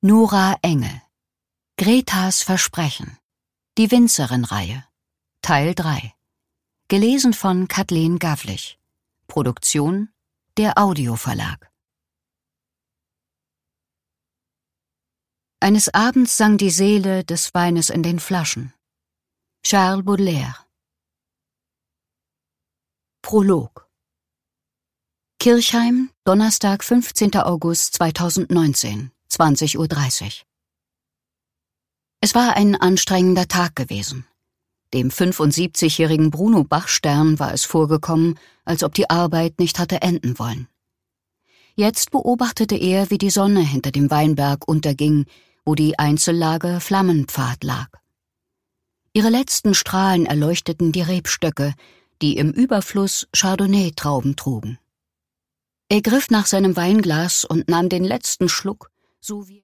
Nora Engel. Gretas Versprechen. Die Winzerin-Reihe. Teil 3. Gelesen von Kathleen Gavlich. Produktion der Audioverlag. Eines Abends sang die Seele des Weines in den Flaschen. Charles Baudelaire. Prolog. Kirchheim, Donnerstag, 15. August 2019, 20:30 Uhr. Es war ein anstrengender Tag gewesen. Dem 75-jährigen Bruno Bachstern war es vorgekommen, als ob die Arbeit nicht hatte enden wollen. Jetzt beobachtete er, wie die Sonne hinter dem Weinberg unterging, wo die Einzellage Flammenpfad lag. Ihre letzten Strahlen erleuchteten die Rebstöcke, die im Überfluss Chardonnay-Trauben trugen. Er griff nach seinem Weinglas und nahm den letzten Schluck, so wie